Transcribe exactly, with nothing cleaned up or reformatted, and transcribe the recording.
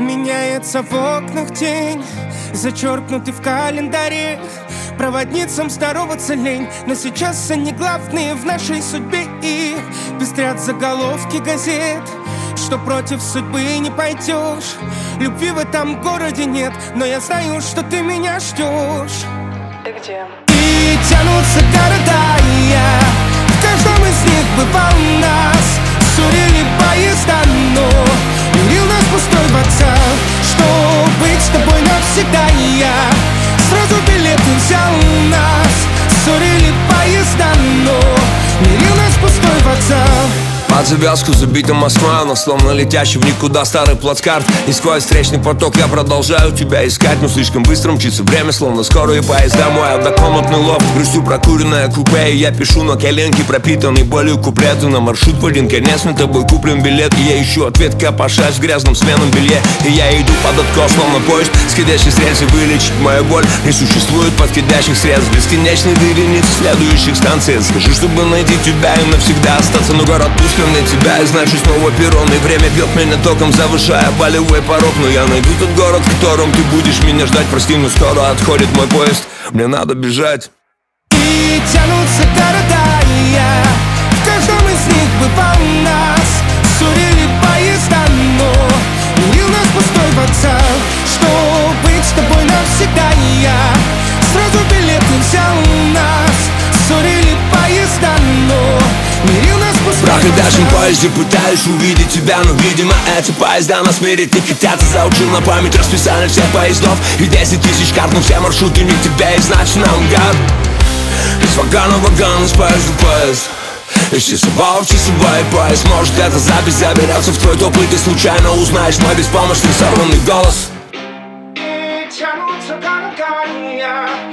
Меняется в окнах тень, зачеркнутый в календаре. Проводницам здороваться лень, но сейчас они главные в нашей судьбе. И пестрят заголовки газет, что против судьбы не пойдешь. Любви в этом городе нет, но я знаю, что ты меня ждешь. Ты где? И тянутся города, и я в каждом из них бывал нас. Ссорили поезда, но мирил нас пустой вокзал. Что быть с тобой навсегда, и я сразу билеты взял нас. Ссорили поезда, но мирил нас пустой вокзал. Под завязку забита Москва, но словно летящий в никуда старый плацкарт. И сквозь встречный поток я продолжаю тебя искать, но слишком быстро мчится время, словно скорые поезда. Мой однокомнатный лофт, грустью прокуренное купе. И я пишу на коленке пропитанный болью куплеты. На маршрут в один конец, на тобой куплен билет. И я ищу ответ, копошась в грязном сменном белье. И я иду под откос, словно поезд, скидящий с рельсы. Вылечить мою боль не существует подходящих средств. Бесконечной вереницы следующих станций. Скажи, чтобы найти тебя и навсегда остаться. Но город пуст для тебя, и значит снова перрон. И время бьет меня током, завышая болевой порог. Но я найду тот город, в котором ты будешь меня ждать. Прости, но скоро отходит мой поезд, мне надо бежать. И тянутся города, и я в каждом из них бывал нас. Ссорили поезда, но мирил нас пустой вокзал. Что быть с тобой навсегда, и я сразу билеты взял нас. Ссорили поезда, но мирил нас пустой в проходящем поезде пытаюсь увидеть тебя, но, видимо, эти поезда нас мирить не хотят. Я заучил на память расписание всех поездов и десять тысяч карт, но все маршруты не к тебе, и значит наугад. Из вагона в вагон, из поезда в поезд. Из часового в часовой поезд. Может, эта запись заберется в твой топлый, ты случайно узнаешь мой беспомощный сорванный голос. И тянутся города, и я